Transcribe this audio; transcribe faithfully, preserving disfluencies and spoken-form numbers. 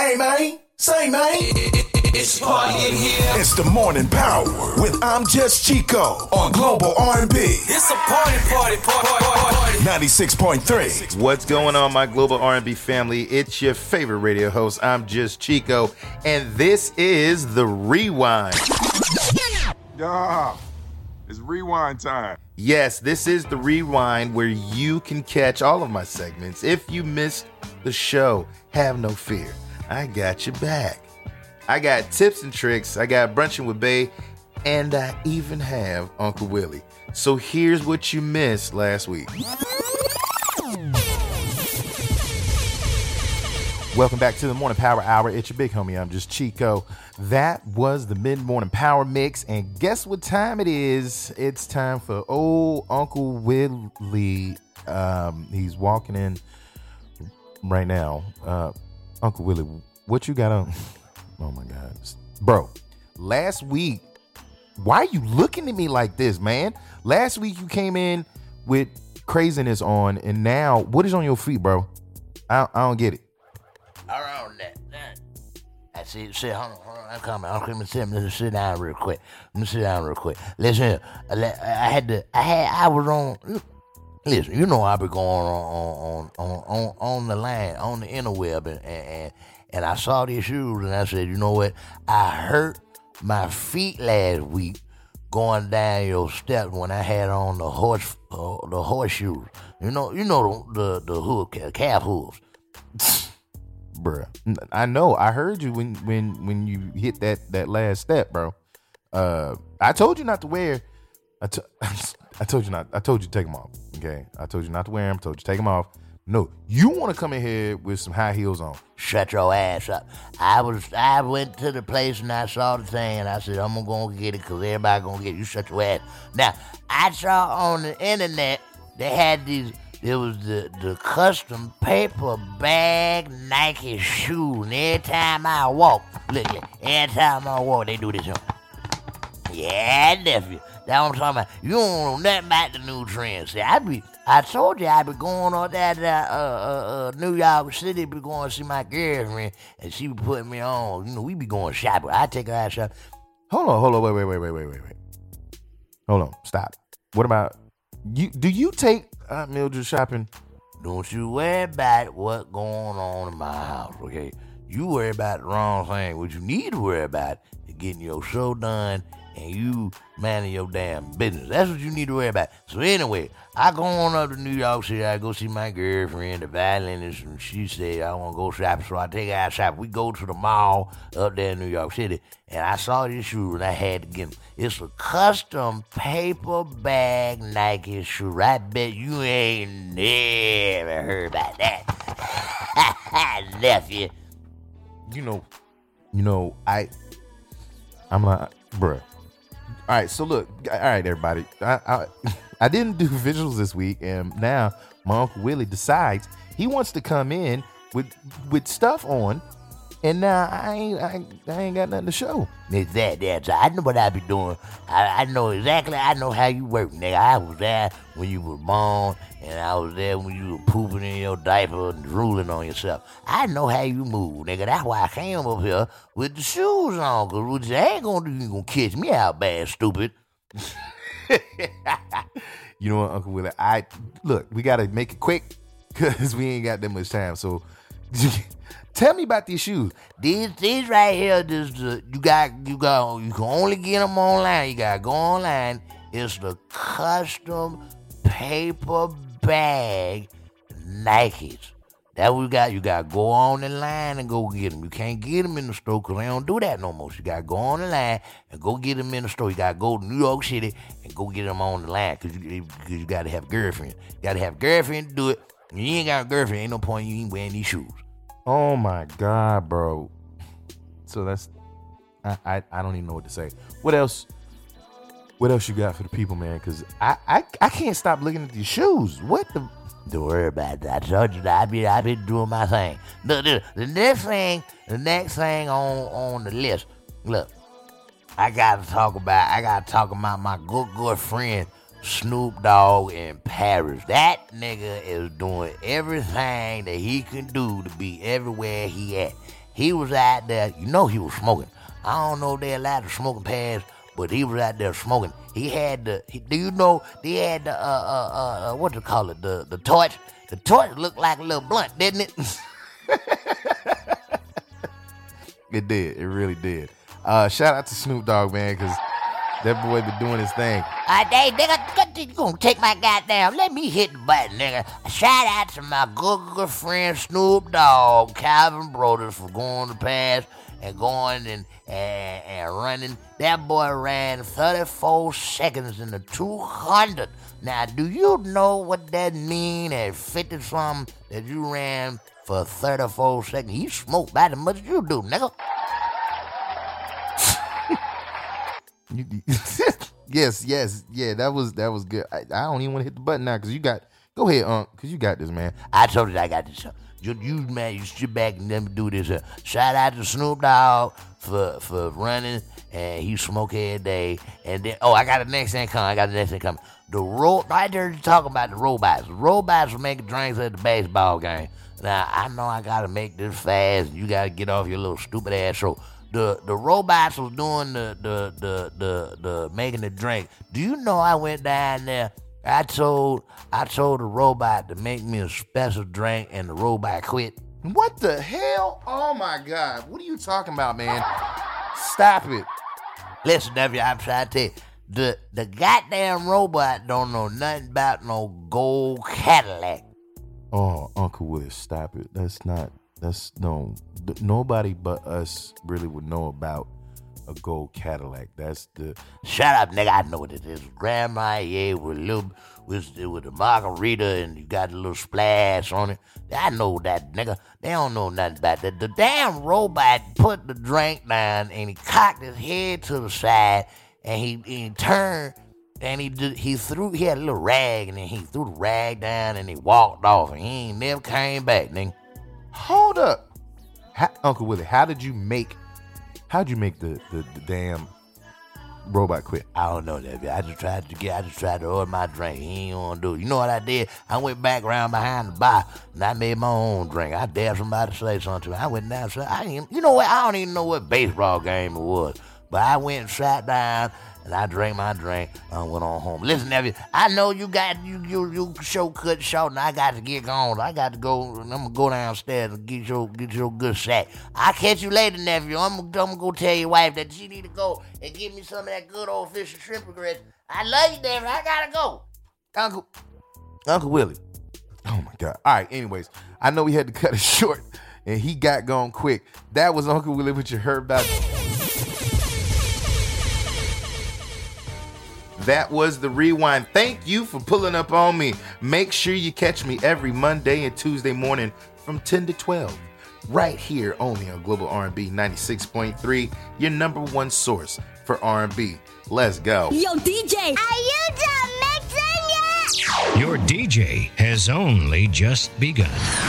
Say, man. Say, man. It's party in here. It's the Morning Power with I'm Just Chico on Global R and B. It's a party, party, party, party. ninety-six point three. What's going on, my Global R and B family? It's your favorite radio host, I'm Just Chico, and this is The Rewind. Yeah, it's rewind time. Yes, this is The Rewind, where you can catch all of my segments. If you missed the show, have no fear. I got your back. I got tips and tricks. I got Brunching with Bae, and I even have Uncle Willie. So here's what you missed last week. Welcome back to the Morning Power Hour. It's your big homie, I'm Just Chico. That was the Mid-Morning Power Mix, and guess what time it is? It's time for old Uncle Willie. Um, he's walking in right now. Uh, Uncle Willie, what you got on? Oh my God. Bro, last week, why are you looking at me like this, man? Last week you came in with craziness on, and now what is on your feet, bro? I, I don't get it. All right, on that. that. I see, see, hold on, hold on, I'm coming. I'm coming. Sit, let me sit down real quick. Let me sit down real quick. Listen, I had to, I had, I was on, listen, you know I be going on, on, on, on, on the line, on the interweb, and, and, and I saw these shoes, and I said, you know what? I hurt my feet last week going down your steps when I had on the horse, uh, the horseshoes. You know, you know the the, the hoof, calf hooves. Bruh, I know. I heard you when when when you hit that that last step, bro. Uh, I told you not to wear. I, t- I told you not. I told you to take them off. Okay, I told you not to wear them. Told you to take them off. No, you want to come in here with some high heels on. Shut your ass up. I was I went to the place and I saw the thing and I said, I'm going to get it because everybody going to get it. You shut your ass. Now, I saw on the internet they had these, it was the, the custom paper bag Nike shoes. And every time I walk, look, every time I walk, they do this. Yeah, nephew. That's what I'm talking about. You don't know nothing about the new trends. See, I be, I told you I be going on that uh, uh, uh, New York City, be going to see my girlfriend, and she be putting me on. You know, we be going shopping. I take her out shopping. Hold on, hold on, wait, wait, wait, wait, wait, wait, wait. Hold on, stop. What about you? Do you take uh, Mildred shopping? Don't you worry about what going on in my house, okay? You worry about the wrong thing. What you need to worry about is getting your show done and you minding your damn business. That's what you need to worry about. So anyway, I go on up to New York City. I go see my girlfriend, the violinist, and she said I want to go shopping. So I take her out shopping. We go to the mall up there in New York City, and I saw this shoe, and I had to get them. It's a custom paper bag Nike shoe. I bet you ain't never heard about that. Nephew. You know, you know, I, I'm not, bruh. All right, so look, all right, everybody. I, I I didn't do visuals this week, and now my Uncle Willie decides he wants to come in with with stuff on, and now I ain't I, I ain't got nothing to show. It's that, that's I know what I be doing. I, I know exactly. I know how you work, nigga. I was there when you were born, and I was there when you were pooping in your diaper and drooling on yourself. I know how you move, nigga. That's why I came up here with the shoes on, cause you ain't gonna do, you gonna catch me out bad, stupid. You know what, Uncle Willie? I look, we gotta make it quick, cause we ain't got that much time. So. Tell me about these shoes. These these right here, this uh, you got you got you can only get them online. You gotta go online. It's the custom paper bag Nikes. That we got. You gotta go on the line and go get them. You can't get them in the store because they don't do that no more. So you gotta go on the line and go get them in the store. You gotta go to New York City and go get them on the line because you, cause you gotta have a girlfriend. You gotta have a girlfriend to do it. When you ain't got a girlfriend, ain't no point you ain't wearing these shoes. Oh my God, bro. So that's I, I I don't even know what to say. What else? What else you got for the people, man? Because I, I I can't stop looking at these shoes. What the? Don't worry about that. I told you that I be I been doing my thing. The, the, the next thing, the next thing on on the list. Look, I gotta talk about. I gotta talk about my good good friend Snoop Dogg in Paris. That nigga is doing everything that he can do to be everywhere he at. he was out there. You know he was smoking. I don't know if they allowed the smoking pads, but he was out there smoking. He had the, he, do you know, they had the, uh, uh, uh, what you call it, the, the torch. The torch looked like a little blunt, didn't it? It did. It really did. Uh, shout out to Snoop Dogg, man, because that boy been doing his thing. Uh, hey, nigga, you gonna take my goddamn, let me hit the button, nigga. Shout out to my good, good friend Snoop Dogg, Calvin Brodus, for going to pass and going and, and, and running. That boy ran thirty-four seconds in the two hundred. Now, do you know what that mean at fifty-something that you ran for thirty-four seconds? You smoke about as much as you do, nigga. yes, yes, yeah, that was that was good. I, I don't even want to hit the button now because you got. Go ahead, Unc, because you got this, man. I told you I got this. You, you man, you sit back and let me do this. Uh, shout out to Snoop Dogg for for running, and he smoke every day. And then, oh, I got the next thing coming. I got the next thing coming. The ro- I heard you talking about the robots. The robots were making drinks at the baseball game. Now I know I gotta make this fast. You gotta get off your little stupid ass show. The the robots was doing the the the the, the making the drink. Do you know I went down there? I told I told the robot to make me a special drink, and the robot quit. What the hell? Oh my God! What are you talking about, man? Stop it! Listen, nephew, I'm trying to tell you, the the goddamn robot don't know nothing about no gold Cadillac. Oh, Uncle Willis, stop it! That's not. That's no. Nobody but us really would know about a gold Cadillac. That's the. Shut up, nigga. I know what it is. Grandma, yeah, with a little, with, with the margarita, and you got a little splash on it. I know that, nigga. They don't know nothing about that. The damn robot put the drink down, and he cocked his head to the side, and he, he turned, and he did, he threw. He had a little rag, and then he threw the rag down, and he walked off, and he ain't never came back, nigga. Hold up, how, Uncle Willie. How did you make? How'd you make the, the, the damn robot quit? I don't know that. I just tried to get. I just tried to order my drink. He ain't want to do it. You know what I did? I went back around behind the bar and I made my own drink. I dared somebody to say something to me. I went down. So I didn't. You know what? I don't even know what baseball game it was. But I went and sat down and I drank my drink and went on home. Listen, nephew, I know you got you you you show cut short and I got to get going. I got to go. I'm gonna go downstairs and get your get your good sack. I'll catch you later, nephew. I'm gonna, I'm gonna go tell your wife that she need to go and give me some of that good old fish and shrimp regrets. I love you, nephew. I gotta go, Uncle Uncle Willie. Oh my God. All right. Anyways, I know we had to cut it short and he got gone quick. That was Uncle Willie. What you heard about. That was the rewind. Thank you for pulling up on me. Make sure you catch me every Monday and Tuesday morning from ten to twelve. Right here only on Global R and B ninety-six point three, your number one source for R and B. Let's go. Yo, D J. Are you done mixing yet? Your D J has only just begun.